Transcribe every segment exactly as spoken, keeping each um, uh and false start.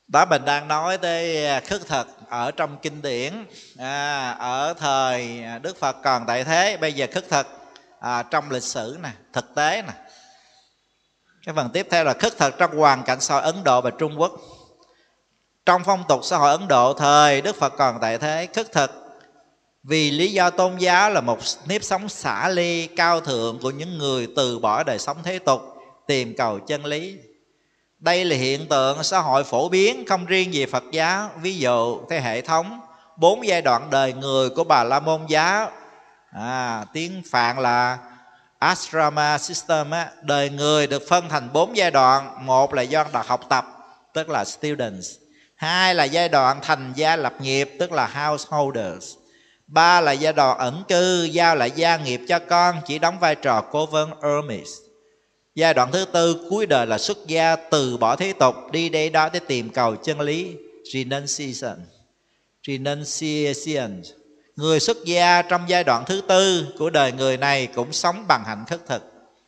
Đó, mình đang nói tới khất thực ở trong kinh điển, à, ở thời Đức Phật còn tại thế. Bây giờ khất thực à, trong lịch sử nè, thực tế nè. Cái phần tiếp theo là khất thực trong hoàn cảnh xã hội Ấn Độ và Trung Quốc. Trong phong tục xã hội Ấn Độ thời Đức Phật còn tại thế, khất thực vì lý do tôn giáo là một nếp sống xả ly cao thượng của những người từ bỏ đời sống thế tục, tìm cầu chân lý. Đây là hiện tượng xã hội phổ biến, không riêng gì Phật giáo. Ví dụ theo hệ thống bốn giai đoạn đời người của Bà La Môn giáo, à, tiếng Phạn là Asrama System á, đời người được phân thành bốn giai đoạn. Một là giai đoạn học tập, tức là students. Hai là giai đoạn thành gia lập nghiệp, tức là householders. Ba là giai đoạn ẩn cư, giao lại gia nghiệp cho con, chỉ đóng vai trò cố vấn Hermes. Giai đoạn thứ tư cuối đời là xuất gia, từ bỏ thế tục, đi đây đó để tìm cầu chân lý, renunciation. Renunciation. Người xuất gia trong giai đoạn thứ tư của đời người này cũng sống bằng hạnh khất thực.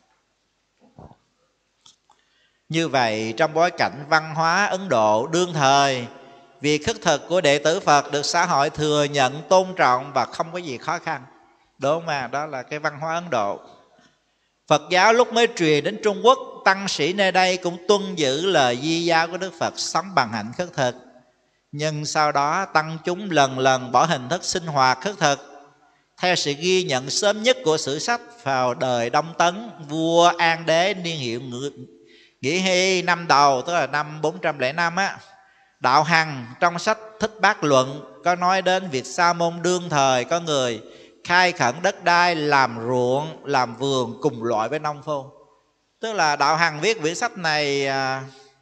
Như vậy, trong bối cảnh văn hóa Ấn Độ đương thời, việc khất thực của đệ tử Phật được xã hội thừa nhận, tôn trọng và không có gì khó khăn. Đúng không ạ? Đó là cái văn hóa Ấn Độ. Phật giáo lúc mới truyền đến Trung Quốc, tăng sĩ nơi đây cũng tuân giữ lời di giáo của Đức Phật, sống bằng hạnh khất thực. Nhưng sau đó tăng chúng lần lần bỏ hình thức sinh hoạt khất thực. Theo sự ghi nhận sớm nhất của sử sách, vào đời Đông Tấn, vua An Đế niên hiệu Nghĩa Hy năm đầu, tức là năm bốn trăm lẻ năm á, Đạo Hằng trong sách Thích Bát Luận có nói đến việc Sa môn đương thời có người khai khẩn đất đai, làm ruộng, làm vườn cùng loại với nông phu. Tức là Đạo Hằng viết quyển sách này à,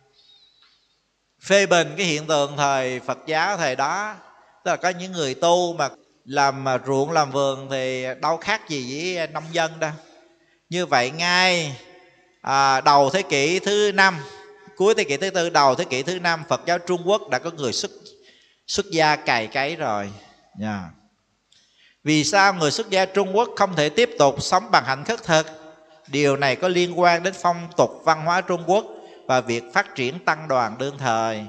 phê bình cái hiện tượng thời Phật giáo thời đó. Tức là có những người tu mà làm ruộng làm vườn thì đâu khác gì với nông dân đâu. Như vậy ngay à, đầu thế kỷ thứ năm, cuối thế kỷ thứ tư, đầu thế kỷ thứ năm, Phật giáo Trung Quốc đã có người xuất xuất gia cày cấy rồi. Yeah. Vì sao người xuất gia Trung Quốc không thể tiếp tục sống bằng hạnh khất thực? Điều này có liên quan đến phong tục văn hóa Trung Quốc và việc phát triển tăng đoàn đương thời.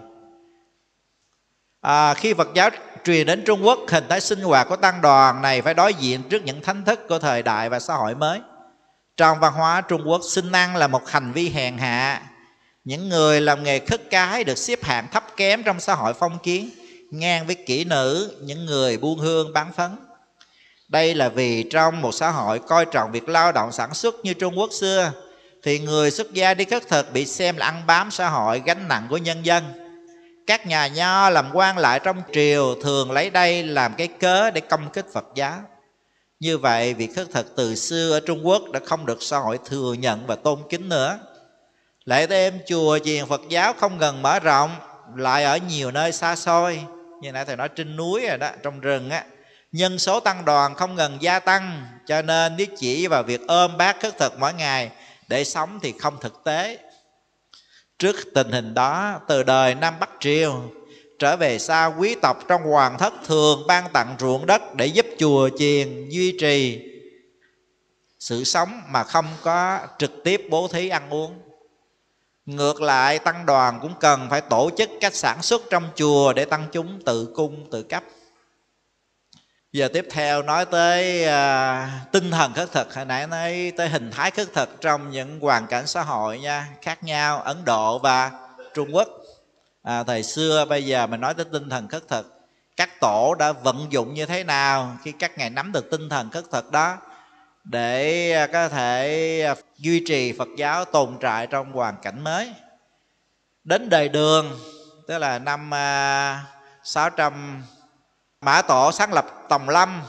À, khi Phật giáo truyền đến Trung Quốc, hình thái sinh hoạt của tăng đoàn này phải đối diện trước những thách thức của thời đại và xã hội mới. Trong văn hóa Trung Quốc, xin ăn là một hành vi hèn hạ. Những người làm nghề khất cái được xếp hạng thấp kém trong xã hội phong kiến, ngang với kỹ nữ, những người buôn hương bán phấn. Đây là vì trong một xã hội coi trọng việc lao động sản xuất như Trung Quốc xưa, thì người xuất gia đi khất thực bị xem là ăn bám xã hội, gánh nặng của nhân dân. Các nhà nho làm quan lại trong triều thường lấy đây làm cái cớ để công kích Phật giáo. Như vậy, việc khất thực từ xưa ở Trung Quốc đã không được xã hội thừa nhận và tôn kính nữa. Lại thêm chùa chiền Phật giáo không ngừng mở rộng, lại ở nhiều nơi xa xôi, như nãy thầy nói trên núi rồi đó, trong rừng á, nhân số tăng đoàn không ngừng gia tăng, cho nên nếu chỉ vào việc ôm bát khất thực mỗi ngày để sống thì không thực tế. Trước tình hình đó, từ đời Nam Bắc Triều trở về sau, quý tộc trong hoàng thất thường ban tặng ruộng đất để giúp chùa chiền duy trì sự sống mà không có trực tiếp bố thí ăn uống. Ngược lại, tăng đoàn cũng cần phải tổ chức cách sản xuất trong chùa để tăng chúng tự cung tự cấp. Giờ tiếp theo nói tới à, tinh thần khất thực. Hồi nãy nói tới hình thái khất thực trong những hoàn cảnh xã hội nha, khác nhau Ấn Độ và Trung Quốc. À, thời xưa bây giờ mình nói tới tinh thần khất thực, các tổ đã vận dụng như thế nào khi các ngài nắm được tinh thần khất thực đó để có thể duy trì Phật giáo tồn tại trong hoàn cảnh mới. Đến đời Đường, tức là năm sáu trăm, Mã Tổ sáng lập Tòng Lâm,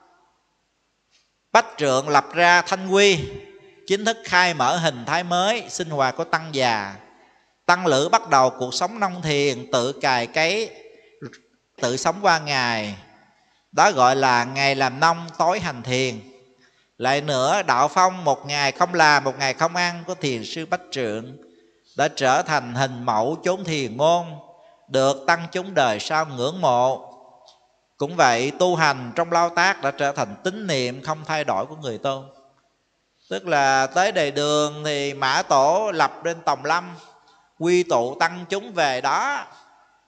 Bách Trượng lập ra Thanh Quy, chính thức khai mở hình thái mới sinh hoạt của tăng già. Tăng lữ bắt đầu cuộc sống nông thiền, tự cày cấy, tự sống qua ngày. Đó gọi là ngày làm nông, tối hành thiền. Lại nữa, đạo phong một ngày không làm, một ngày không ăn của thiền sư Bách Trượng đã trở thành hình mẫu chốn thiền môn, được tăng chúng đời sau ngưỡng mộ. Cũng vậy, tu hành trong lao tác đã trở thành tín niệm không thay đổi của người tu. Tức là tới đời Đường thì Mã Tổ lập lên Tòng Lâm, quy tụ tăng chúng về đó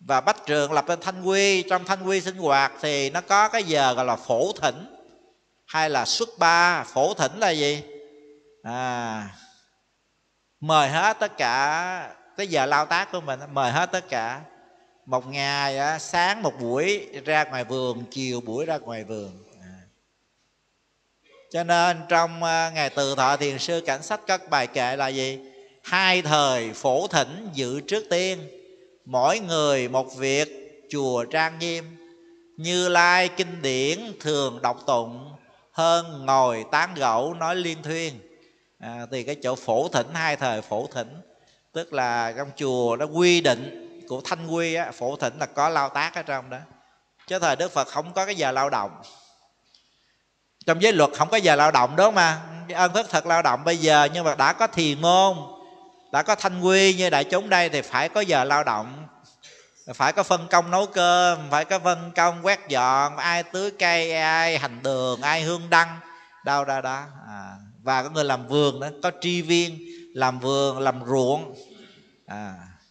Và Bách Trượng lập lên Thanh Quy. Trong Thanh Quy sinh hoạt thì nó có cái giờ gọi là phổ thỉnh hay là xuất ba. Phổ thỉnh là gì? À, mời hết tất cả cái giờ lao tác của mình, mời hết tất cả. Một ngày á, sáng một buổi ra ngoài vườn, chiều buổi ra ngoài vườn. À. Cho nên trong uh, ngày Từ Thọ Thiền Sư Cảnh Sách có bài kệ là gì? Hai thời phổ thỉnh dự trước tiên, mỗi người một việc chùa trang nghiêm. Như Lai kinh điển thường đọc tụng, hơn ngồi tán gẫu nói liên thuyên. À, thì cái chỗ phổ thỉnh, hai thời phổ thỉnh, tức là trong chùa nó quy định của Thanh Quy á, phổ thỉnh là có lao tác ở trong đó. Chứ thời Đức Phật không có cái giờ lao động. Trong giới luật không có giờ lao động đó mà. Ân thức thật lao động bây giờ, nhưng mà đã có thiền môn, đã có Thanh Quy như đại chúng đây thì phải có giờ lao động. Phải có phân công nấu cơm, phải có phân công quét dọn, ai tưới cây, ai hành đường, ai hương đăng, đâu đó đó. À, và có người làm vườn đó, có tri viên làm vườn, làm ruộng. À,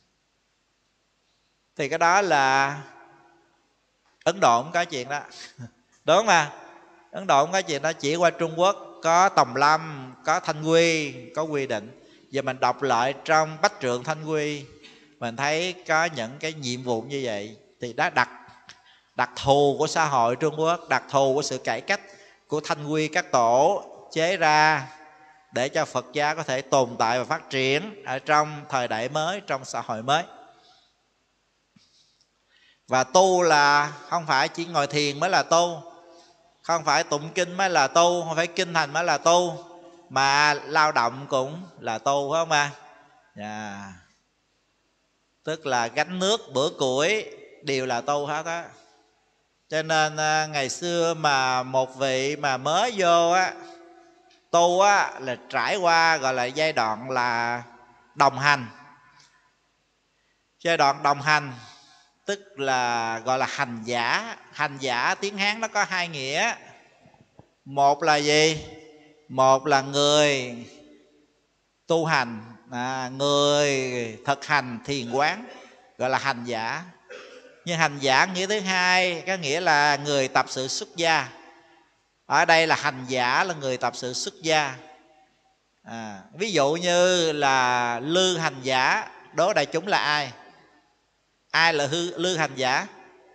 thì cái đó là Ấn Độ không có chuyện đó. Đúng không mà? Ấn Độ không có chuyện đó, chỉ qua Trung Quốc có Tòng Lâm, có Thanh Quy, có quy định. Giờ mình đọc lại trong Bách Trượng Thanh Quy, mình thấy có những cái nhiệm vụ như vậy. Thì đã đặc đặc thù của xã hội Trung Quốc, đặc thù của sự cải cách của Thanh Quy các tổ chế ra để cho Phật giáo có thể tồn tại và phát triển ở trong thời đại mới, trong xã hội mới. Và tu là không phải chỉ ngồi thiền mới là tu, không phải tụng kinh mới là tu, không phải kinh hành mới là tu, mà lao động cũng là tu, phải không ạ? Yeah. Tức là gánh nước bữa củi đều là tu hết á. Cho nên ngày xưa mà một vị mà mới vô á, tu á, là trải qua gọi là giai đoạn là đồng hành. Giai đoạn đồng hành tức là gọi là hành giả. Hành giả tiếng Hán nó có hai nghĩa. Một là gì? Một là người tu hành, à, người thực hành thiền quán, gọi là hành giả. Nhưng hành giả nghĩa thứ hai có nghĩa là người tập sự xuất gia. Ở đây là hành giả là người tập sự xuất gia. À, ví dụ như là lư hành giả, đố đại chúng là ai? Ai là hư, lư hành giả?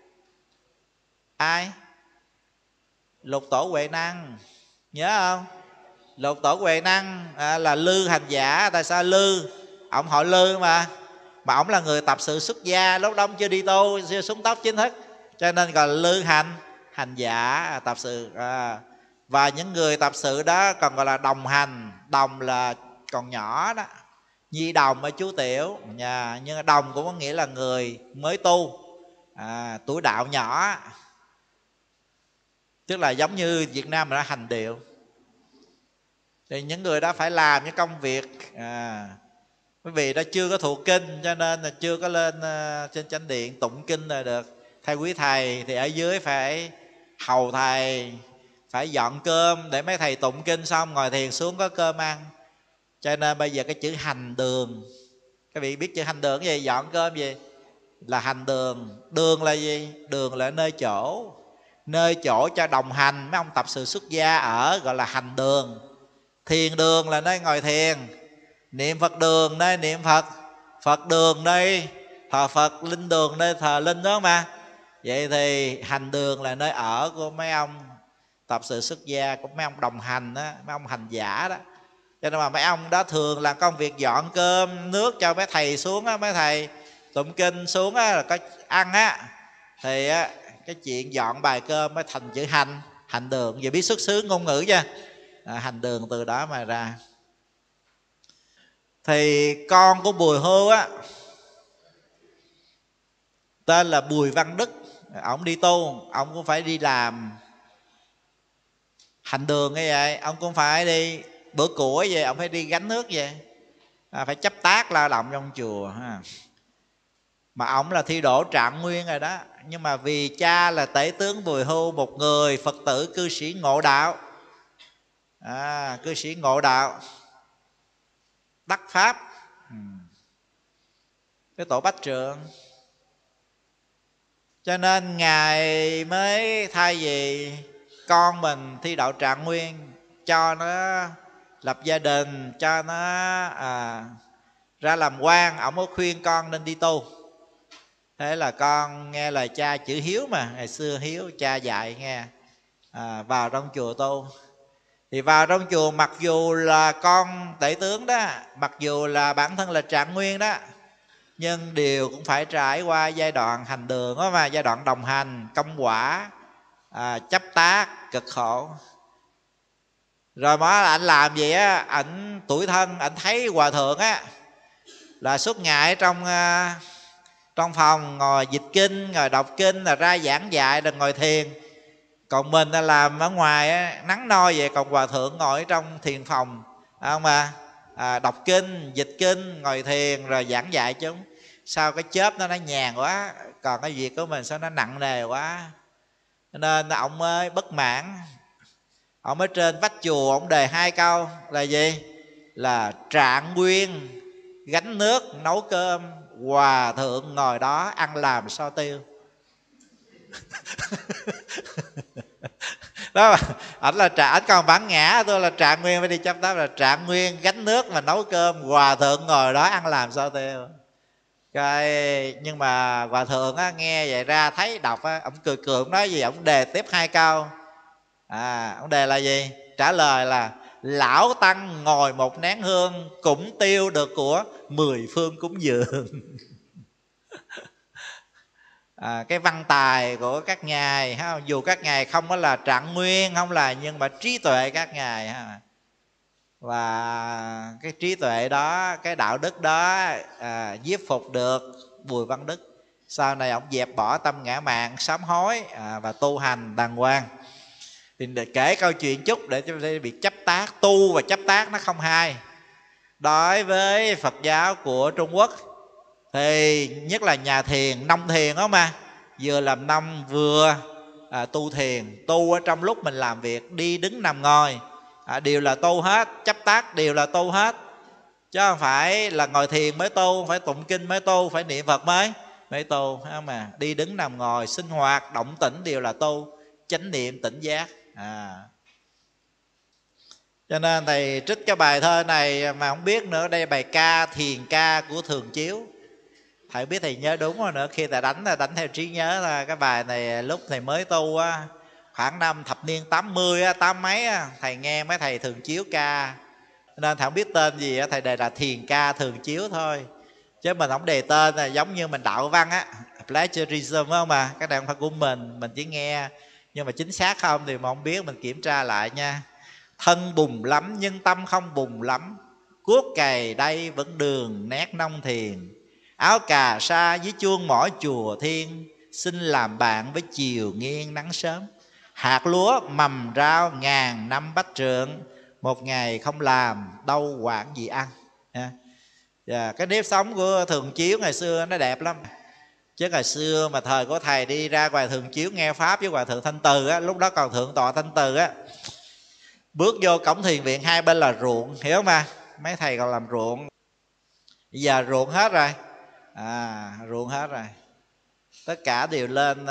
Ai? Lục Tổ Huệ Năng, nhớ không? Lục Tổ Huệ Năng à, là lư hành giả. Tại sao lư? Ông họ Lư mà Mà ông là người tập sự xuất gia. Lúc đó ông chưa đi tu, chưa xuống tóc chính thức, cho nên gọi là lư hành hành giả, tập sự. À, và những người tập sự đó còn gọi là đồng hành. Đồng là còn nhỏ đó, nhi đồng ở chú tiểu nhà. Nhưng đồng cũng có nghĩa là người mới tu, à, tuổi đạo nhỏ. Tức là giống như Việt Nam mà đã hành điệu, thì những người đó phải làm những công việc. À, bởi vì đó chưa có thuộc kinh, cho nên là chưa có lên uh, trên chánh điện tụng kinh là được. Thầy quý thầy thì ở dưới phải hầu thầy, phải dọn cơm để mấy thầy tụng kinh xong ngồi thiền xuống có cơm ăn. Cho nên bây giờ cái chữ hành đường, các vị biết chữ hành đường gì? Dọn cơm gì? Là hành đường. Đường là gì? Đường là nơi chỗ, nơi chỗ cho đồng hành mấy ông tập sự xuất gia ở, gọi là hành đường. Thiền đường là nơi ngồi thiền, niệm Phật đường nơi niệm Phật, Phật đường nơi thờ Phật, linh đường nơi thờ linh, đó mà. Vậy thì hành đường là nơi ở của mấy ông tập sự xuất gia, của mấy ông đồng hành đó, mấy ông hành giả đó. Cho nên mà mấy ông đó thường là công việc dọn cơm nước cho mấy thầy xuống á, mấy thầy tụng kinh xuống á, là có ăn á, thì á, cái chuyện dọn bài cơm mới thành chữ hành, hành đường. Giờ biết xuất xứ ngôn ngữ chưa? À, hành đường từ đó mà ra. Thì con của Bùi Hưu á tên là Bùi Văn Đức. Ông đi tu, ông cũng phải đi làm hành đường như vậy. Ông cũng phải đi bữa củi vậy, ông phải đi gánh nước vậy, à, phải chấp tác lao động trong chùa ha. Mà ông là thi đỗ trạng nguyên rồi đó. Nhưng mà vì cha là Tể tướng Bùi Hưu, một người Phật tử cư sĩ ngộ đạo, à, cư sĩ ngộ đạo đắc pháp, cái tổ Bách Trượng, Cho nên Ngài mới thay vì con mình thi đậu Trạng Nguyên, cho nó lập gia đình, cho nó à, ra làm quan, ổng có khuyên con nên đi tu. Thế là con nghe lời cha, chữ hiếu mà, ngày xưa hiếu cha dạy nghe, à, vào trong chùa tu. Thì vào trong chùa mặc dù là con tể tướng đó, mặc dù là bản thân là Trạng Nguyên đó, nhưng đều cũng phải trải qua giai đoạn hành đường đó mà, giai đoạn đồng hành, công quả, à, chấp tác, cực khổ. Rồi mà anh làm gì á, ảnh tuổi thân, ảnh thấy hòa thượng á là suốt ngày trong trong phòng ngồi dịch kinh, ngồi đọc kinh, là ra giảng dạy, rồi ngồi thiền. Còn mình là làm ở ngoài á, nắng nôi vậy, còn hòa thượng ngồi ở trong thiền phòng, không mà à, đọc kinh, dịch kinh, ngồi thiền rồi giảng dạy chúng. Sao cái chớp nó nó nhàn quá, còn cái việc của mình sao nó nặng nề quá. Nên ông mới bất mãn. Ông mới trên vách chùa ông đề hai câu là gì? Là Trạng Nguyên gánh nước nấu cơm, hòa thượng ngồi đó ăn làm sao tiêu. Đó, ảnh là trả, ảnh còn bản ngã, tôi là Trạng Nguyên phải đi chấp đáp là Trạng Nguyên gánh nước mà nấu cơm, hòa thượng ngồi đó ăn làm sao tiêu. Cái nhưng mà hòa thượng á, nghe vậy ra thấy đọc á, ông cười cười, ông nói gì, ông đề tiếp hai câu. À, ông đề là gì? Trả lời là lão tăng ngồi một nén hương cũng tiêu được của mười phương cúng dường. À, cái văn tài của các ngài ha, dù các ngài không có là Trạng Nguyên, không là, nhưng mà trí tuệ các ngài ha. Và cái trí tuệ đó, cái đạo đức đó à, giết phục được Bùi Văn Đức. Sau này ông dẹp bỏ tâm ngã mạn, sám hối à, và tu hành đàng hoàng. Thì để kể câu chuyện chút để cho việc chấp tác, tu và chấp tác nó không hai. Đối với Phật giáo của Trung Quốc thì nhất là nhà thiền, nông thiền đó mà, vừa làm nông vừa à, tu thiền. Tu ở trong lúc mình làm việc, đi đứng nằm ngồi à, đều là tu hết, chấp tác đều là tu hết. Chứ không phải là ngồi thiền mới tu, phải tụng kinh mới tu, phải niệm Phật mới mới tu, không mà đi đứng nằm ngồi, sinh hoạt, động tĩnh đều là tu, chánh niệm tỉnh giác. À. Cho nên thầy trích cái bài thơ này mà không biết nữa, đây bài ca thiền ca của Thường Chiếu. Thầy biết thầy nhớ đúng rồi nữa, khi thầy đánh thầy đánh theo trí nhớ là cái bài này lúc thầy mới tu á, khoảng năm thập niên tám mươi á, tám mấy á, thầy nghe mấy thầy Thường Chiếu ca. Nên thầy không biết tên gì á, thầy đề là thiền ca Thường Chiếu thôi. Chứ mình không đề tên là giống như mình đạo văn á, plagiarism không mà, cái này không phải của mình, mình chỉ nghe. Nhưng mà chính xác không thì mà không biết, mình kiểm tra lại nha. Thân bùng lắm nhưng tâm không bùng lắm, cuốc cày đây vẫn đường nét nông thiền. Áo cà sa với chuông mỏ chùa thiên, xin làm bạn với chiều nghiêng nắng sớm. Hạt lúa mầm rau ngàn năm bách trượng, một ngày không làm đâu quản gì ăn. Yeah, cái nếp sống của Thường Chiếu ngày xưa nó đẹp lắm. Chứ ngày xưa mà thời của thầy đi ra ngoài Thường Chiếu nghe Pháp với Hòa Thượng Thanh Từ á, lúc đó còn Thượng tọa Thanh Từ á, bước vô cổng thiền viện hai bên là ruộng, hiểu không à? Mấy thầy còn làm ruộng. Bây giờ ruộng hết rồi. À, ruộng hết rồi. Tất cả đều lên,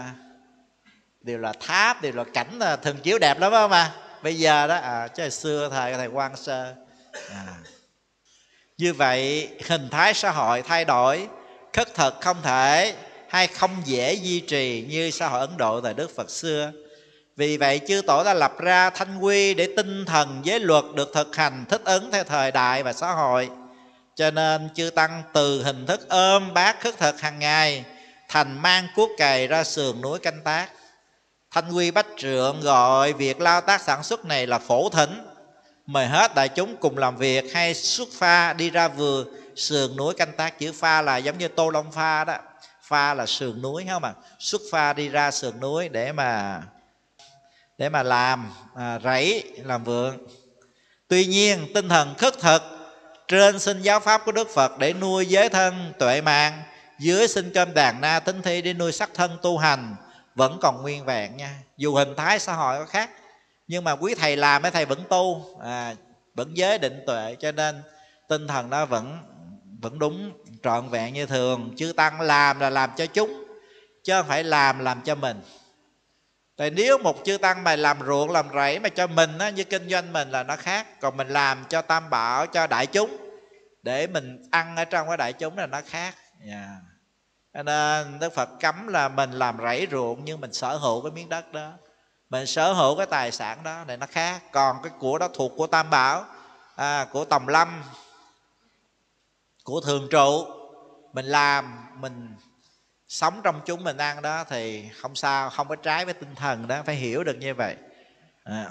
đều là tháp, đều là cảnh Thường Chiếu đẹp lắm không à? Bây giờ đó, à, chứ hồi xưa thầy thầy Quang Sơ. À. Như vậy hình thái xã hội thay đổi, khất thực không thể hay không dễ duy trì như xã hội Ấn Độ thời Đức Phật xưa. Vì vậy chư tổ đã lập ra thanh quy để tinh thần giới luật được thực hành thích ứng theo thời đại và xã hội. Cho nên chư tăng từ hình thức ôm bát khất thực hàng ngày thành mang cuốc cày ra sườn núi canh tác. Thanh quy bách trượng gọi việc lao tác sản xuất này là phổ thỉnh, mời hết đại chúng cùng làm việc, hay xuất pha đi ra vườn sườn núi canh tác. Chữ pha là giống như Tô Long Pha đó, pha là sườn núi không mà, xuất pha đi ra sườn núi để mà để mà làm à, rẫy, làm vườn. Tuy nhiên tinh thần khất thực trên sinh giáo pháp của Đức Phật để nuôi giới thân tuệ mạng, dưới sinh cơm đàn na tính thi để nuôi sắc thân tu hành vẫn còn nguyên vẹn nha. Dù hình thái xã hội có khác, nhưng mà quý thầy làm mấy thầy vẫn tu, à, vẫn giới định tuệ, cho nên tinh thần đó vẫn vẫn đúng trọn vẹn như thường. Chư tăng làm là làm cho chúng, chứ không phải làm làm cho mình. Tại nếu một chư tăng mà làm ruộng làm rẫy mà cho mình á, như kinh doanh mình là nó khác. Còn mình làm cho tam bảo, cho đại chúng để mình ăn ở trong cái đại chúng là nó khác. Yeah. Cho nên Đức Phật cấm là mình làm rẫy ruộng nhưng mình sở hữu cái miếng đất đó, mình sở hữu cái tài sản đó này nó khác. Còn cái của đó thuộc của tam bảo, à, của tòng lâm, của thường trụ, mình làm, mình sống trong chúng, mình ăn đó thì không sao, không có trái với tinh thần đó, phải hiểu được như vậy. À.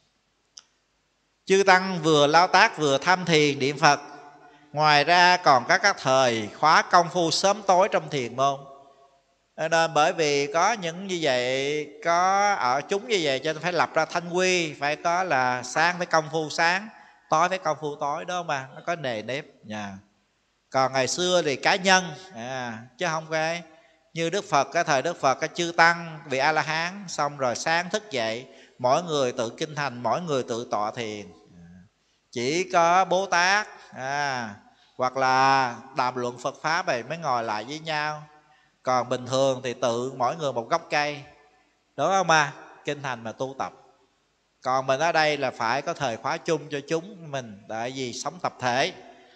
Chư tăng vừa lao tác vừa tham thiền niệm Phật. Ngoài ra còn có các thời khóa công phu sớm tối trong thiền môn. Nên bởi vì có những như vậy, có ở chúng như vậy cho nên phải lập ra thanh quy, phải có là sáng phải công phu sáng, tối phải công phu tối đó mà, nó có nề nếp. Yeah. Còn ngày xưa thì cá nhân, à, chứ không phải như Đức Phật, cái thời Đức Phật, cái chư tăng vị A La Hán xong rồi sáng thức dậy, mỗi người tự kinh thành, mỗi người tự tọa thiền. Chỉ có Bố Tát à, hoặc là đàm luận Phật pháp này mới ngồi lại với nhau. Còn bình thường thì tự mỗi người một gốc cây, đúng không mà kinh thành mà tu tập. Còn mình ở đây là phải có thời khóa chung cho chúng mình, tại vì sống tập thể.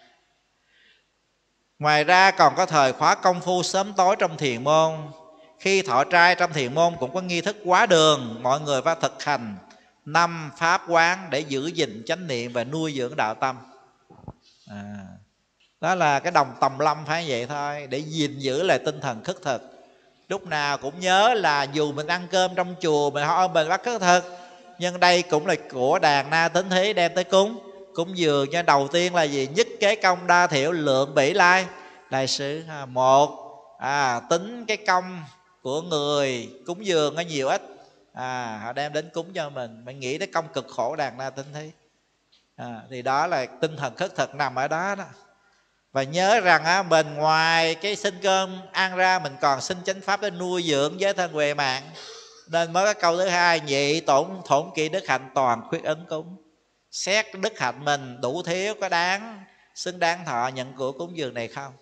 Ngoài ra còn có thời khóa công phu sớm tối trong thiền môn. Khi thọ trai trong thiền môn cũng có nghi thức quá đường, mọi người phải thực hành năm pháp quán để giữ gìn chánh niệm và nuôi dưỡng đạo tâm. À, đó là cái đồng tầm lâm phải vậy thôi, để gìn giữ lại tinh thần khất thực. Lúc nào cũng nhớ là dù mình ăn cơm trong chùa, mình hỏi mình bắt khất thực, nhưng đây cũng là của đàn na tính thí đem tới cúng. Cúng dường nha, đầu tiên là gì? Nhất kế công đa thiểu lượng bỉ lai đại sứ. Một, à, tính cái công của người cúng dường nó nhiều ít, à, họ đem đến cúng cho mình, mình nghĩ tới công cực khổ đàn na tính thí. À, thì đó là tinh thần khất thực nằm ở đó đó. Và nhớ rằng á, mình ngoài cái xin cơm ăn ra, mình còn xin chánh pháp để nuôi dưỡng giới thân huệ mạng. Nên mới có câu thứ hai: nhị tổn thổn kỵ đức hạnh toàn khuyết ấn cúng. Xét đức hạnh mình đủ thiếu, có đáng xứng đáng thọ nhận của cúng dường này không?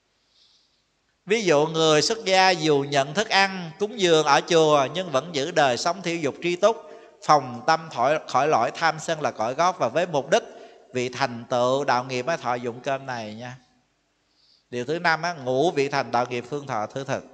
Ví dụ người xuất gia dù nhận thức ăn cúng dường ở chùa, nhưng vẫn giữ đời sống thiểu dục tri túc, phòng tâm khỏi, khỏi lỗi tham sân là cội gốc, và với mục đích vị thành tựu đạo nghiệp mới thọ dụng cơm này nha. Điều thứ năm á, ngũ vị thành đạo nghiệp phương thọ thứ thực.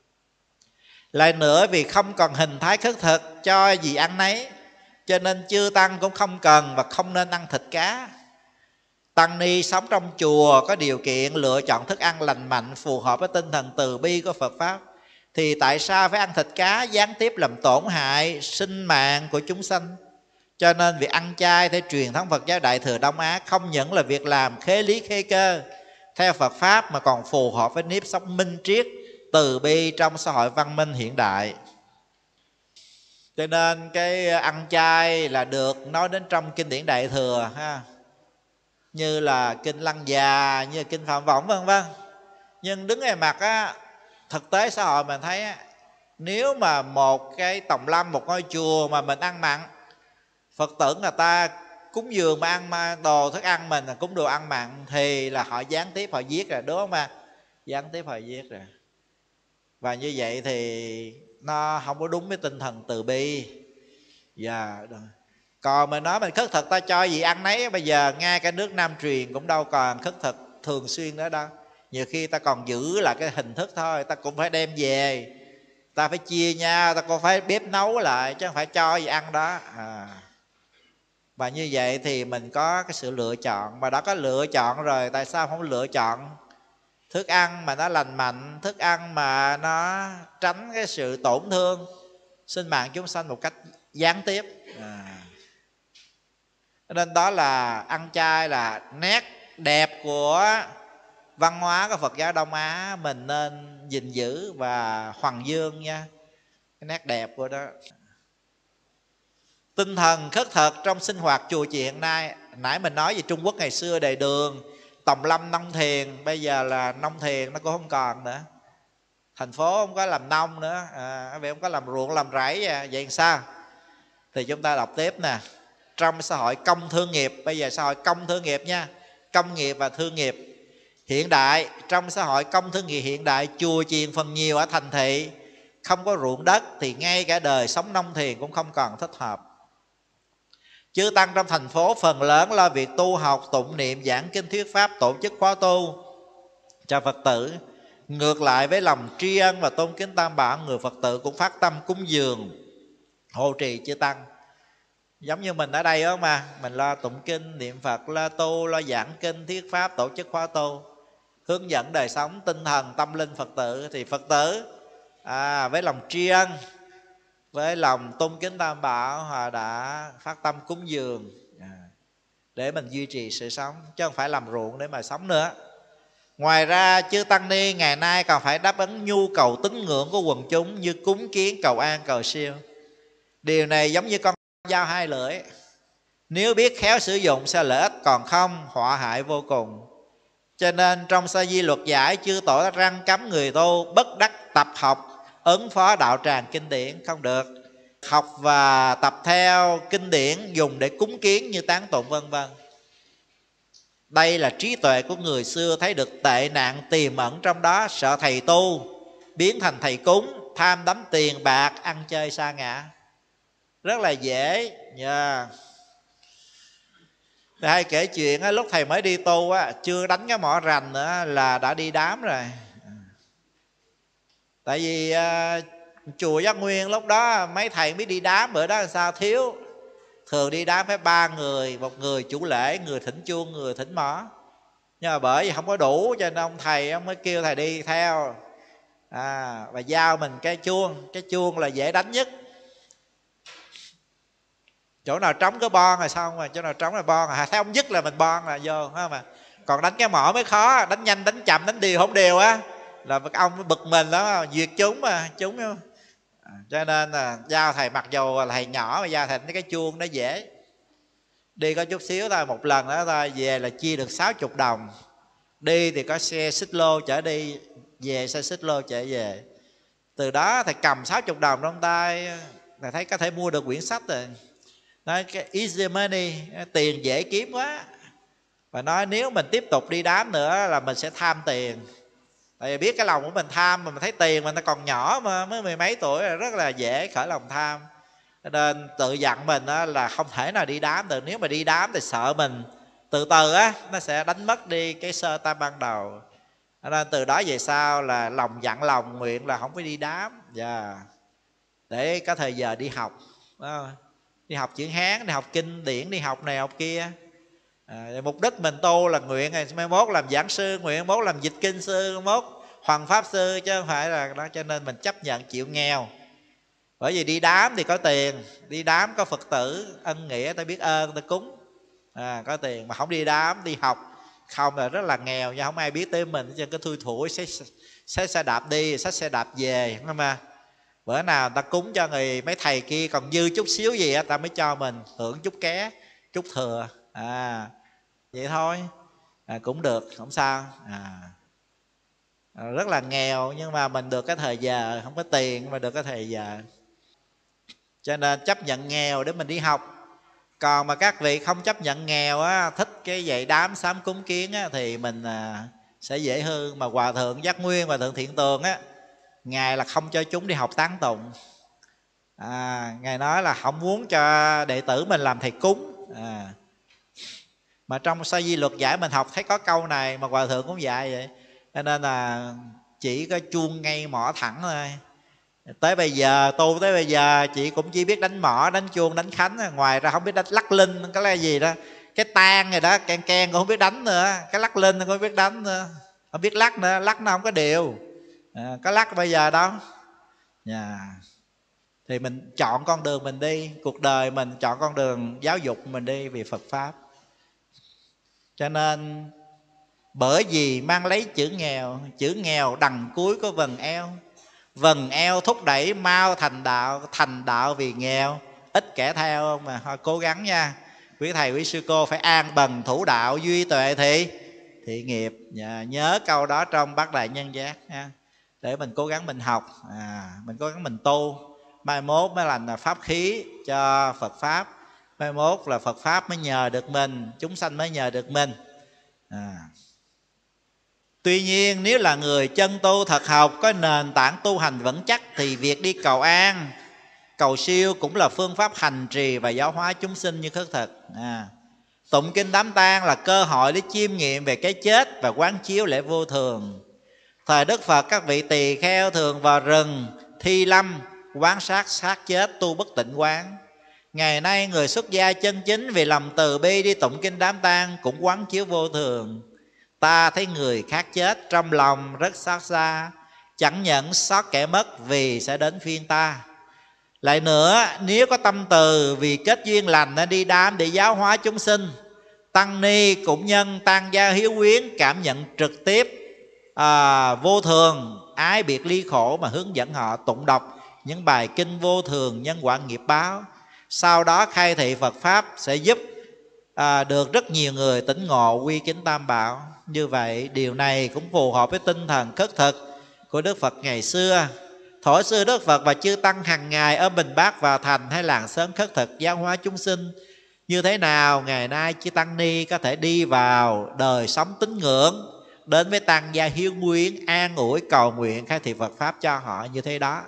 Lại nữa, vì không còn hình thái khất thực cho gì ăn nấy, cho nên chư tăng cũng không cần và không nên ăn thịt cá. Tăng ni sống trong chùa có điều kiện lựa chọn thức ăn lành mạnh phù hợp với tinh thần từ bi của Phật pháp, thì tại sao phải ăn thịt cá gián tiếp làm tổn hại sinh mạng của chúng sanh? Cho nên việc ăn chay theo truyền thống Phật giáo Đại Thừa Đông Á không những là việc làm khế lý khế cơ theo Phật pháp, mà còn phù hợp với nếp sống minh triết từ bi trong xã hội văn minh hiện đại. Cho nên cái ăn chay là được nói đến trong kinh điển Đại Thừa ha, như là kinh Lăng Già, như là kinh Phạm Võng vân vân. Nhưng đứng ngay mặt á, thực tế xã hội mình thấy á, nếu mà một cái tòng lâm, một ngôi chùa mà mình ăn mặn, Phật tử người ta cúng dường mà ăn mà đồ thức ăn mình là cúng đồ ăn mặn, thì là họ gián tiếp họ giết rồi, đúng không mà gián tiếp họ giết rồi. Và như vậy thì nó không có đúng với tinh thần từ bi. Dạ, còn mình nói mình khất thực ta cho gì ăn nấy, bây giờ ngay cả nước Nam truyền cũng đâu còn khất thực thường xuyên nữa đâu. Nhiều khi ta còn giữ lại cái hình thức thôi, ta cũng phải đem về, ta phải chia nhau, ta cũng phải bếp nấu lại, chứ không phải cho gì ăn đó. À. Và như vậy thì mình có cái sự lựa chọn, mà đã có lựa chọn rồi, tại sao không lựa chọn thức ăn mà nó lành mạnh, thức ăn mà nó tránh cái sự tổn thương sinh mạng chúng sanh một cách gián tiếp. À. Nên đó là ăn chay là nét đẹp của văn hóa của Phật giáo Đông Á, mình nên gìn giữ và hoằng dương nha, cái nét đẹp của đó. Tinh thần khất thực trong sinh hoạt chùa chiền hiện nay, nãy mình nói về Trung Quốc ngày xưa Đề Đường, tòng lâm nông thiền, bây giờ là nông thiền nó cũng không còn nữa. Thành phố không có làm nông nữa, à, vì không có làm ruộng làm rẫy, à, vậy sao? Thì chúng ta đọc tiếp nè. Trong xã hội công thương nghiệp, bây giờ xã hội công thương nghiệp nha, công nghiệp và thương nghiệp hiện đại. Trong xã hội công thương nghiệp hiện đại, chùa chiền phần nhiều ở thành thị, không có ruộng đất thì ngay cả đời sống nông thiền cũng không còn thích hợp. Chư tăng trong thành phố phần lớn lo việc tu học, tụng niệm, giảng kinh thuyết pháp, tổ chức khóa tu cho Phật tử. Ngược lại với lòng tri ân và tôn kính Tam Bảo, người Phật tử cũng phát tâm cúng dường, hộ trì chư tăng. Giống như mình ở đây đó mà, mình lo tụng kinh, niệm Phật, lo tu, lo giảng kinh, thuyết pháp, tổ chức khóa tu, hướng dẫn đời sống tinh thần, tâm linh Phật tử. Thì Phật tử à, với lòng tri ân, với lòng tôn kính Tam Bảo, họ đã phát tâm cúng dường à, để mình duy trì sự sống, chứ không phải làm ruộng để mà sống nữa. Ngoài ra chư tăng ni ngày nay còn phải đáp ứng nhu cầu tín ngưỡng của quần chúng như cúng kiến, cầu an, cầu siêu. Điều này giống như con dao hai lưỡi, nếu biết khéo sử dụng sẽ lợi ích, còn không họa hại vô cùng. Cho nên trong Sa Di Luật Giải, chư tổ đã răn cấm người tu bất đắc tập học ứng phó đạo tràng kinh điển, không được. Học và tập theo kinh điển dùng để cúng kiến như tán tụng vân vân. Đây là trí tuệ của người xưa thấy được tệ nạn tiềm ẩn trong đó, sợ thầy tu biến thành thầy cúng, tham đắm tiền bạc, ăn chơi sa ngã, rất là dễ nha. Thầy hay kể chuyện á, lúc thầy mới đi tu á, chưa đánh cái mỏ rành nữa là đã đi đám rồi. Tại vì à, chùa Giác Nguyên lúc đó mấy thầy mới đi đám, bữa đó là sao thiếu. Thường đi đám phải ba người, một người chủ lễ, người thỉnh chuông, người thỉnh mỏ. Nhưng mà bởi vì không có đủ cho nên ông thầy ông mới kêu thầy đi theo à, và giao mình cái chuông. Cái chuông là dễ đánh nhất. Chỗ nào trống cái bon rồi xong rồi, chỗ nào trống là bon à. Thấy ông dứt là mình bon là vô phải không à? Còn đánh cái mỏ mới khó, đánh nhanh, đánh chậm, đánh điều không đều á là ông bực mình lắm, duyệt chúng mà chúng không? À, cho nên là giao thầy, mặc dù là thầy nhỏ mà giao thầy cái chuông nó dễ. Đi có chút xíu thôi, một lần đó thôi, về là chia được sáu mươi đồng. Đi thì có xe xích lô chở đi, về xe xích lô chở về. Từ đó thầy cầm sáu mươi đồng trong tay, thầy thấy có thể mua được quyển sách rồi. Nói cái easy money, tiền dễ kiếm quá. Và nói nếu mình tiếp tục đi đám nữa là mình sẽ tham tiền. Tại vì biết cái lòng của mình tham, mà mình thấy tiền mình còn nhỏ mà, mới mười mấy tuổi là rất là dễ khởi lòng tham. Cho nên tự dặn mình là không thể nào đi đám được. Nếu mà đi đám thì sợ mình từ từ á nó sẽ đánh mất đi cái sơ tâm ban đầu. Cho nên từ đó về sau là lòng dặn lòng nguyện là không phải đi đám. Yeah. Để có thời giờ đi học, đi học chữ Hán, đi học kinh điển, đi học này học kia. À, mục đích mình tu là nguyện này mai mốt làm giảng sư, nguyện mốt làm dịch kinh sư, mốt hoàng pháp sư, chứ không phải là đó. Cho nên mình chấp nhận chịu nghèo. Bởi vì đi đám thì có tiền, đi đám có Phật tử ân nghĩa, ta biết ơn, ta cúng à, có tiền. Mà không đi đám, đi học không là rất là nghèo nha, không ai biết tới mình, cho cái thui thủi xách xe đạp đi, xách xe đạp về, không mà bữa nào ta cúng cho người mấy thầy kia còn dư chút xíu gì á, ta mới cho mình hưởng chút ké, chút thừa à, vậy thôi à, cũng được, không sao à. À, rất là nghèo nhưng mà mình được cái thời giờ, không có tiền mà được cái thời giờ, cho nên chấp nhận nghèo để mình đi học. Còn mà các vị không chấp nhận nghèo á, thích cái dạy đám sám cúng kiến á, thì mình à, sẽ dễ hơn. Mà Hòa Thượng Giác Nguyên, Hòa Thượng Thiện Tường á, Ngài là không cho chúng đi học tán tụng à, Ngài nói là không muốn cho đệ tử mình làm thầy cúng à. Mà trong Sa Di Luật Giải mình học thấy có câu này mà Hòa Thượng cũng dạy vậy. Cho nên là chỉ có chuông ngay mỏ thẳng thôi. Tới bây giờ tu tới bây giờ chị cũng chỉ biết đánh mỏ, đánh chuông, đánh khánh, ngoài ra không biết đánh lắc linh cái là gì đó, cái tang rồi đó, can can cũng không biết đánh nữa, cái lắc linh cũng không biết đánh nữa, không biết lắc nữa, lắc nó không có đều à, có lắc bây giờ đâu yeah. Thì mình chọn con đường mình đi, cuộc đời mình chọn con đường giáo dục mình đi vì Phật Pháp. Cho nên bởi vì mang lấy chữ nghèo, chữ nghèo đằng cuối có vần eo, vần eo thúc đẩy mau thành đạo, thành đạo vì nghèo ít kẻ theo. Mà thôi cố gắng nha quý thầy quý sư cô, phải an bần thủ đạo, duy tuệ thị thị nghiệp. Nhớ câu đó trong Bát Đại Nhân Giác nha, để mình cố gắng mình học à, mình cố gắng mình tu, mai mốt mới làm pháp khí cho Phật Pháp, mai mốt là Phật Pháp mới nhờ được mình, chúng sanh mới nhờ được mình à. Tuy nhiên nếu là người chân tu thật học, có nền tảng tu hành vững chắc, thì việc đi cầu an, cầu siêu cũng là phương pháp hành trì và giáo hóa chúng sinh như khất thực. à. Tụng kinh đám tang là cơ hội để chiêm nghiệm về cái chết và quán chiếu lễ vô thường. Thời Đức Phật, các vị tỳ kheo thường vào rừng Thi Lâm quán sát xác chết, tu bất tịnh quán. Ngày nay người xuất gia chân chính vì lòng từ bi đi tụng kinh đám tang cũng quán chiếu vô thường. Ta thấy người khác chết, trong lòng rất xót xa, chẳng nhận xót kẻ mất vì sẽ đến phiên ta. Lại nữa, nếu có tâm từ vì kết duyên lành nên đi đám để giáo hóa chúng sinh, tăng ni cũng nhân tang gia hiếu quyến cảm nhận trực tiếp à, vô thường, ái biệt ly khổ, mà hướng dẫn họ tụng đọc những bài kinh vô thường, nhân quả nghiệp báo. Sau đó khai thị Phật Pháp sẽ giúp à, được rất nhiều người tỉnh ngộ quy kính Tam Bảo. Như vậy điều này cũng phù hợp với tinh thần khất thực của Đức Phật ngày xưa. Thuở xưa Đức Phật và chư tăng hàng ngày ở Bình Bát vào thành hay làng sớm khất thực giáo hóa chúng sinh như thế nào, ngày nay chư tăng ni có thể đi vào đời sống tín ngưỡng, đến với tăng gia hiếu quyến, an ủi cầu nguyện khai thị Phật Pháp cho họ như thế đó.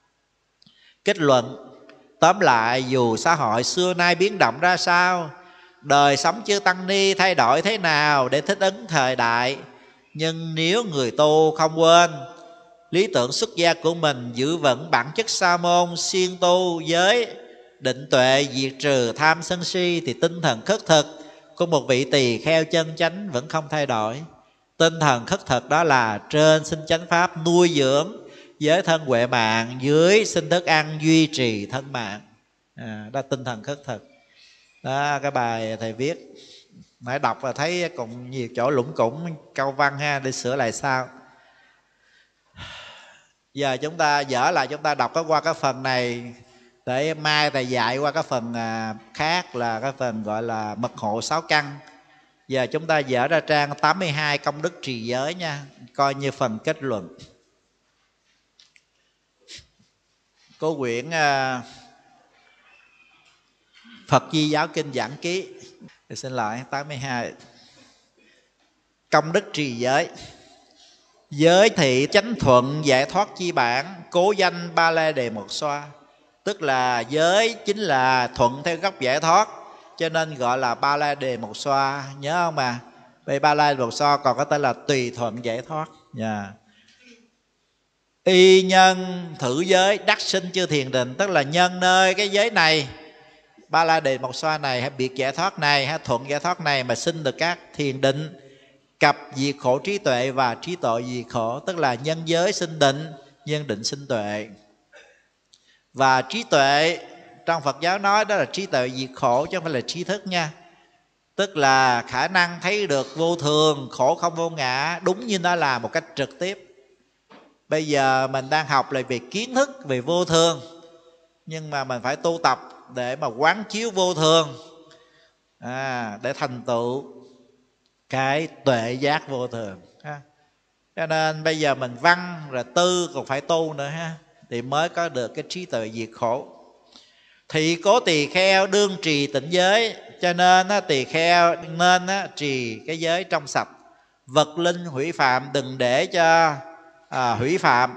Kết luận tóm lại, dù xã hội xưa nay biến động ra sao, đời sống chư tăng ni thay đổi thế nào để thích ứng thời đại, nhưng nếu người tu không quên lý tưởng xuất gia của mình, giữ vững bản chất sa môn, siêng tu giới định tuệ, diệt trừ tham sân si, thì tinh thần khất thực của một vị tỳ kheo chân chánh vẫn không thay đổi. Tinh thần khất thực đó là trên sinh chánh pháp, nuôi dưỡng giới thân huệ mạng, dưới xin thức ăn duy trì thân mạng. à, Đó tinh thần khất thực. Đó cái bài thầy viết, nãy đọc là thấy còn nhiều chỗ lủng củng câu văn ha, để sửa lại sau. Giờ chúng ta dở lại, chúng ta đọc qua cái phần này, để mai thầy dạy qua cái phần khác là cái phần gọi là mật hộ sáu căn. Giờ chúng ta dở ra trang tám mươi hai công đức trì giới nha, coi như phần kết luận. Cô quyển uh, Phật Di Giáo Kinh Giảng Ký, thì xin lỗi, tám mươi hai. Công đức trì giới. Giới thị chánh thuận giải thoát chi bản, cố danh ba la đề một xoa. Tức là giới chính là thuận theo gốc giải thoát, cho nên gọi là ba la đề một xoa. Nhớ không mà? Vậy ba la đề một xoa còn có tên là tùy thuận giải thoát. yeah. Y nhân thử giới đắc sinh chư thiền định. Tức là nhân nơi cái giới này, ba la đề một xoa này, hay biệt giải thoát này, hay thuận giải thoát này, mà sinh được các thiền định, cặp diệt khổ trí tuệ và trí tội diệt khổ. Tức là nhân giới sinh định, nhân định sinh tuệ. Và trí tuệ trong Phật giáo nói đó là trí tuệ diệt khổ, chứ không phải là trí thức nha. Tức là khả năng thấy được vô thường, khổ không vô ngã, đúng như nó là, một cách trực tiếp. Bây giờ mình đang học là về kiến thức về vô thường, nhưng mà mình phải tu tập để mà quán chiếu vô thường, à, để thành tựu cái tuệ giác vô thường ha. Cho nên bây giờ mình văn rồi tư còn phải tu nữa ha, thì mới có được cái trí tuệ diệt khổ. Thị cố tỳ kheo đương trì tịnh giới, cho nên tỳ kheo nên trì cái giới trong sạch. Vật linh hủy phạm, đừng để cho à, hủy phạm.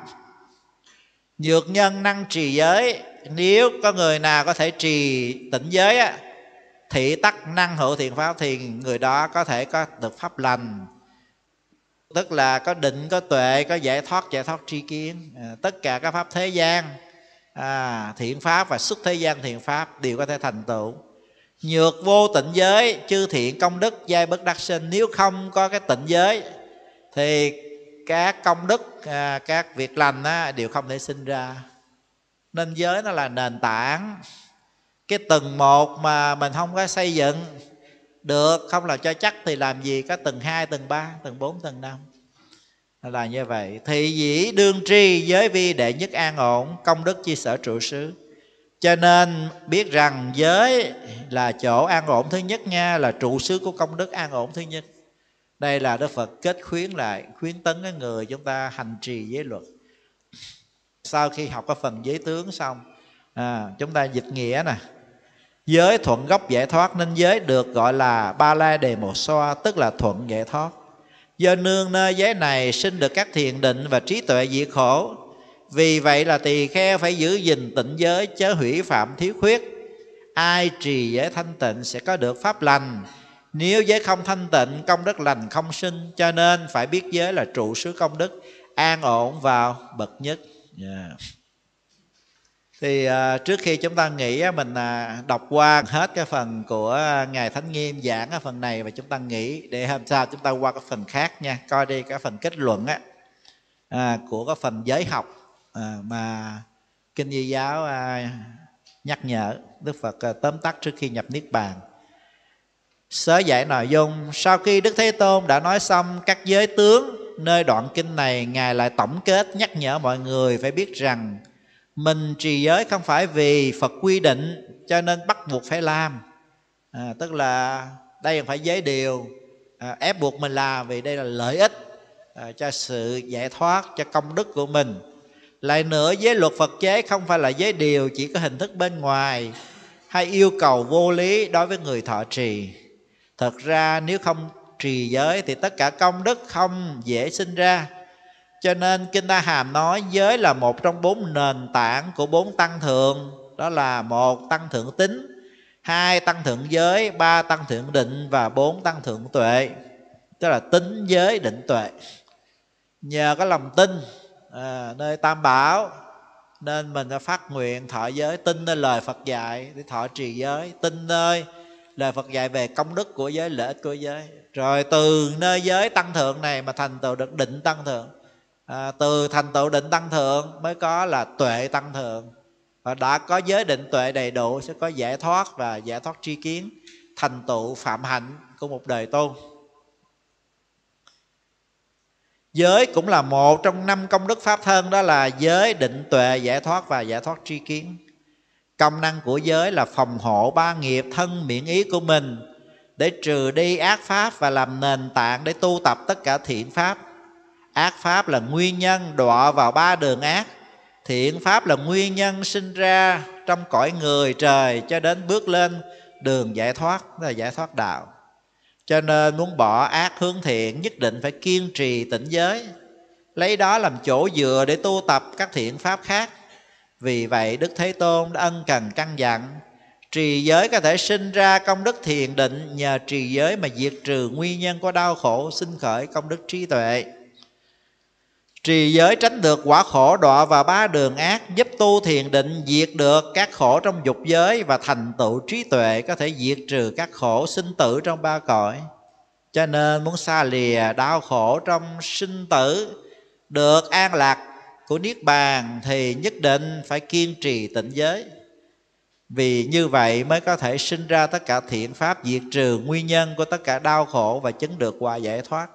Nhược nhân năng trì giới, nếu có người nào có thể trì tịnh giới á, thị tắc năng hữu thiện pháp, thì người đó có thể có được pháp lành. Tức là có định, có tuệ, có giải thoát, giải thoát tri kiến. à, Tất cả các pháp thế gian, à, thiện pháp và xuất thế gian thiện pháp đều có thể thành tựu. Nhược vô tịnh giới, chư thiện công đức giai bất đắc sinh. Nếu không có cái tịnh giới thì các công đức, à, các việc lành á, đều không thể sinh ra. Nên giới nó là nền tảng. Cái từng một mà mình không có xây dựng được, không làm cho chắc, thì làm gì có tầng hai, tầng ba, tầng bốn, tầng năm. Là như vậy. Thị dĩ đương tri giới vi đệ nhất an ổn, công đức chi sở trụ xứ. Cho nên biết rằng giới là chỗ an ổn thứ nhất nha, là trụ xứ của công đức an ổn thứ nhất. Đây là Đức Phật kết khuyến lại, khuyến tấn cái người chúng ta hành trì giới luật. Sau khi học cái phần giới tướng xong, à, chúng ta dịch nghĩa nè. Giới thuận gốc giải thoát, nên giới được gọi là ba la đề một xoa, tức là thuận giải thoát. Do nương nơi giới này sinh được các thiền định và trí tuệ diệt khổ. Vì vậy là tỳ kheo phải giữ gìn tịnh giới, chớ hủy phạm thiếu khuyết. Ai trì giới thanh tịnh sẽ có được pháp lành. Nếu giới không thanh tịnh, công đức lành không sinh. Cho nên phải biết giới là trụ xứ công đức, an ổn vào bậc nhất. Yeah. Thì uh, trước khi chúng ta nghĩ, mình uh, đọc qua hết cái phần của Ngài Thánh Nghiêm giảng cái phần này, và chúng ta nghĩ để hôm sau chúng ta qua cái phần khác nha. Coi đi cái phần kết luận á, à, của cái phần giới học à, mà Kinh Di Giáo à, nhắc nhở. Đức Phật à, tóm tắt trước khi nhập Niết Bàn. Sớ dạy nội dung. Sau khi Đức Thế Tôn đã nói xong các giới tướng, nơi đoạn kinh này Ngài lại tổng kết nhắc nhở mọi người phải biết rằng mình trì giới không phải vì Phật quy định cho nên bắt buộc phải làm. à, Tức là đây không phải giới điều à, ép buộc mình làm, vì đây là lợi ích à, cho sự giải thoát, cho công đức của mình. Lại nữa, giới luật Phật chế không phải là giới điều chỉ có hình thức bên ngoài hay yêu cầu vô lý đối với người thọ trì. Thật ra nếu không trì giới thì tất cả công đức không dễ sinh ra. Cho nên Kinh A Hàm nói giới là một trong bốn nền tảng của bốn tăng thượng. Đó là một, tăng thượng tính, hai, tăng thượng giới, ba, tăng thượng định, và bốn, tăng thượng tuệ. Tức là tính, giới, định, tuệ. Nhờ có lòng tin à, nơi Tam Bảo nên mình đã phát nguyện thọ giới, tin nơi lời Phật dạy để thọ trì giới, tin nơi lời Phật dạy về công đức của giới, lợi ích của giới. Rồi từ nơi giới tăng thượng này mà thành tựu được định tăng thượng. À, từ thành tựu định tăng thượng mới có là tuệ tăng thượng. Và đã có giới định tuệ đầy đủ sẽ có giải thoát và giải thoát tri kiến, thành tựu phạm hạnh của một đời tôn. Giới cũng là một trong năm công đức pháp thân, đó là giới, định, tuệ, giải thoát và giải thoát tri kiến. Công năng của giới là phòng hộ ba nghiệp thân miệng ý của mình, để trừ đi ác pháp và làm nền tảng để tu tập tất cả thiện pháp. Ác pháp là nguyên nhân đọa vào ba đường ác, thiện pháp là nguyên nhân sinh ra trong cõi người trời cho đến bước lên đường giải thoát, đó là giải thoát đạo. Cho nên muốn bỏ ác hướng thiện nhất định phải kiên trì tịnh giới, lấy đó làm chỗ dựa để tu tập các thiện pháp khác. Vì vậy Đức Thế Tôn đã ân cần căn dặn trì giới có thể sinh ra công đức thiền định, nhờ trì giới mà diệt trừ nguyên nhân của đau khổ, sinh khởi công đức trí tuệ. Trì giới tránh được quả khổ đọa vào ba đường ác, giúp tu thiền định diệt được các khổ trong dục giới, và thành tựu trí tuệ có thể diệt trừ các khổ sinh tử trong ba cõi. Cho nên muốn xa lìa đau khổ trong sinh tử, được an lạc của Niết Bàn, thì nhất định phải kiên trì tịnh giới. Vì như vậy mới có thể sinh ra tất cả thiện pháp, diệt trừ nguyên nhân của tất cả đau khổ và chứng được quả giải thoát.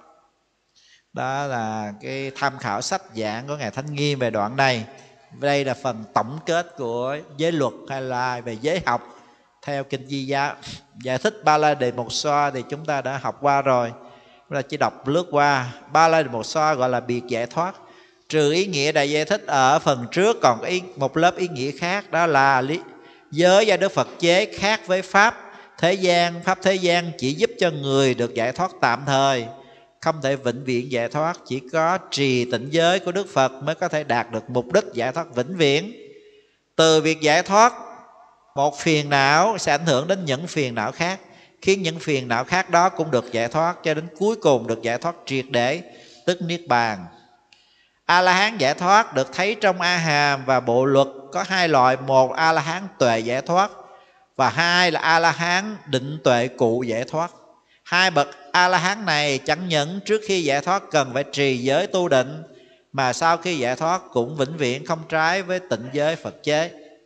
Đó là cái tham khảo sách giảng của Ngài Thánh Nghiêm về đoạn này. Đây là phần tổng kết của giới luật hay là về giới học theo Kinh Di Giáo. Giải thích Ba La Đề Một Xoa thì chúng ta đã học qua rồi, chúng ta chỉ đọc lướt qua. Ba La Đề Một Xoa gọi là biệt giải thoát, trừ ý nghĩa đã giải thích ở phần trước, còn có ý, một lớp ý nghĩa khác, đó là lý, giới do Đức Phật chế khác với pháp thế gian. Pháp thế gian chỉ giúp cho người được giải thoát tạm thời, không thể vĩnh viễn giải thoát. Chỉ có trì tịnh giới của Đức Phật mới có thể đạt được mục đích giải thoát vĩnh viễn. Từ việc giải thoát một phiền não sẽ ảnh hưởng đến những phiền não khác, khiến những phiền não khác đó cũng được giải thoát, cho đến cuối cùng được giải thoát triệt để, tức Niết Bàn. A-la-hán giải thoát được thấy trong A Hàm và Bộ Luật có hai loại. Một, A-la-hán tuệ giải thoát, và hai là A-la-hán định tuệ cụ giải thoát. Hai bậc A-la-hán này chẳng những trước khi giải thoát cần phải trì giới tu định, mà sau khi giải thoát cũng vĩnh viễn không trái với tịnh giới Phật chế.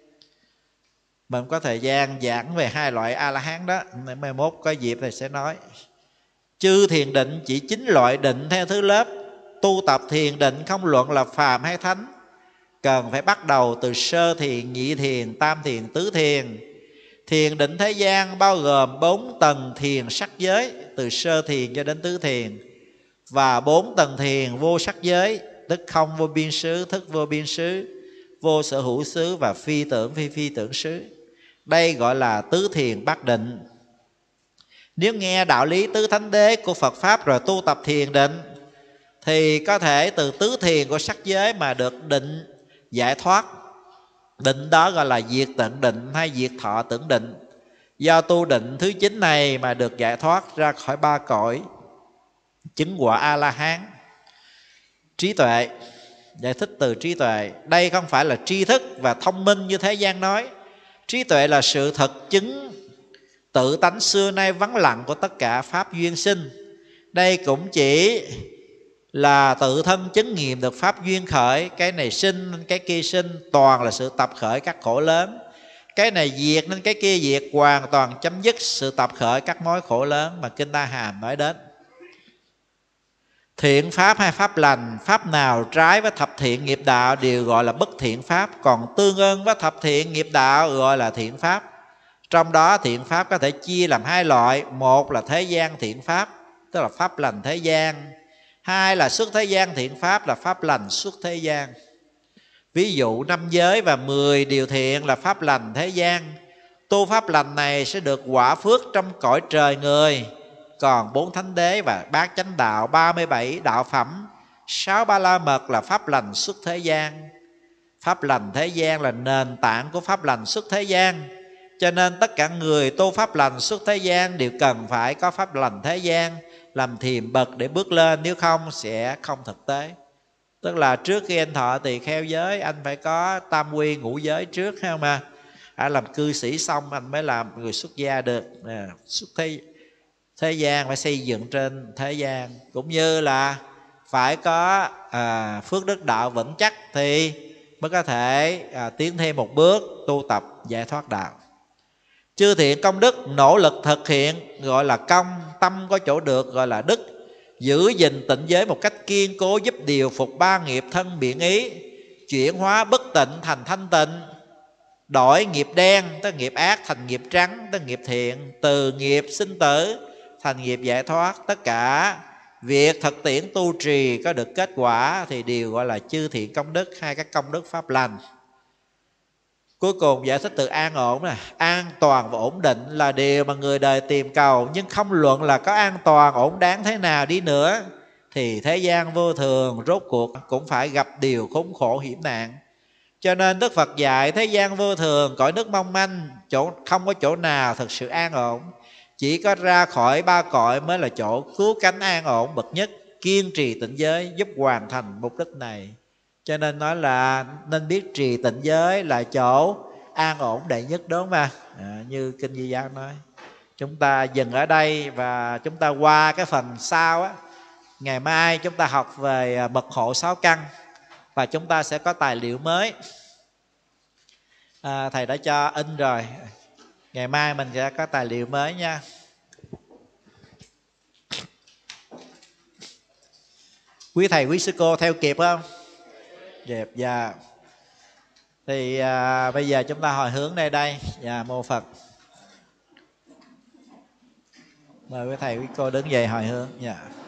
Mình có thời gian giảng về hai loại A-la-hán đó, mai mốt có dịp thì sẽ nói. Chư thiền định chỉ chín loại định theo thứ lớp. Tu tập thiền định không luận là phàm hay thánh, cần phải bắt đầu từ sơ thiền, nhị thiền, tam thiền, tứ thiền. Thiền định thế gian bao gồm bốn tầng thiền sắc giới, từ sơ thiền cho đến tứ thiền, và bốn tầng thiền vô sắc giới, tức không vô biên xứ, thức vô biên xứ, vô sở hữu xứ và phi tưởng phi phi tưởng xứ. Đây gọi là tứ thiền bát định. Nếu nghe đạo lý tứ thánh đế của Phật Pháp rồi tu tập thiền định, thì có thể từ tứ thiền của sắc giới mà được định giải thoát. Định đó gọi là diệt tận định hay diệt thọ tưởng định. Do tu định thứ chín này mà được giải thoát ra khỏi ba cõi, chứng quả A-la-hán. Trí tuệ, giải thích từ trí tuệ. Đây không phải là tri thức và thông minh như thế gian nói. Trí tuệ là sự thật chứng tự tánh xưa nay vắng lặng của tất cả pháp duyên sinh. Đây cũng chỉ là tự thân chứng nghiệm được pháp duyên khởi. Cái này sinh nên cái kia sinh, toàn là sự tập khởi các khổ lớn. Cái này diệt nên cái kia diệt, hoàn toàn chấm dứt sự tập khởi các mối khổ lớn mà Kinh A Hàm nói đến. Thiện pháp hay pháp lành, pháp nào trái với thập thiện nghiệp đạo đều gọi là bất thiện pháp, còn tương ưng với thập thiện nghiệp đạo gọi là thiện pháp. Trong đó thiện pháp có thể chia làm hai loại. Một là thế gian thiện pháp, tức là pháp lành thế gian. Hai là xuất thế gian thiện pháp, là pháp lành xuất thế gian. Ví dụ năm giới và mười điều thiện là pháp lành thế gian. Tu pháp lành này sẽ được quả phước trong cõi trời người. Còn bốn thánh đế và bát chánh đạo, ba mươi bảy đạo phẩm, sáu ba la mật là pháp lành xuất thế gian. Pháp lành thế gian là nền tảng của pháp lành xuất thế gian. Cho nên tất cả người tu pháp lành xuất thế gian đều cần phải có pháp lành thế gian làm thiềm bậc để bước lên, nếu không sẽ không thực tế. Tức là trước khi anh thọ tỳ kheo giới, anh phải có tam quy ngũ giới trước, thấy không à? Anh làm cư sĩ xong anh mới làm người xuất gia được. À, xuất thế, thế gian phải xây dựng trên thế gian. Cũng như là phải có à, phước đức đạo vững chắc thì mới có thể à, tiến thêm một bước tu tập giải thoát đạo. Chư thiện công đức nỗ lực thực hiện gọi là công, tâm có chỗ được gọi là đức. Giữ gìn tịnh giới một cách kiên cố giúp điều phục ba nghiệp thân biện ý, chuyển hóa bất tịnh thành thanh tịnh, đổi nghiệp đen tới nghiệp ác thành nghiệp trắng tới nghiệp thiện, từ nghiệp sinh tử thành nghiệp giải thoát. Tất cả việc thực tiễn tu trì có được kết quả thì đều gọi là chư thiện công đức hay các công đức pháp lành. Cuối cùng giải thích từ an ổn này. An toàn và ổn định là điều mà người đời tìm cầu, nhưng không luận là có an toàn ổn đáng thế nào đi nữa thì thế gian vô thường rốt cuộc cũng phải gặp điều khốn khổ hiểm nạn. Cho nên Đức Phật dạy thế gian vô thường, cõi nước mong manh, chỗ không có chỗ nào thực sự an ổn. Chỉ có ra khỏi ba cõi mới là chỗ cứu cánh an ổn bậc nhất. Kiên trì tịnh giới giúp hoàn thành mục đích này. Cho nên nói là nên biết trì tịnh giới là chỗ an ổn đệ nhất, đúng không ạ? À, như Kinh Di Giáo nói. Chúng ta dừng ở đây và chúng ta qua cái phần sau á. Ngày mai chúng ta học về mật hộ sáu căn và chúng ta sẽ có tài liệu mới. À, thầy đã cho in rồi. Ngày mai mình sẽ có tài liệu mới nha. Quý thầy quý sư cô theo kịp không? Dẹp, dạ. Thì à, bây giờ chúng ta hồi hướng đây đây. Dạ, mô Phật. Mời quý thầy quý cô đứng dậy hồi hướng. Dạ.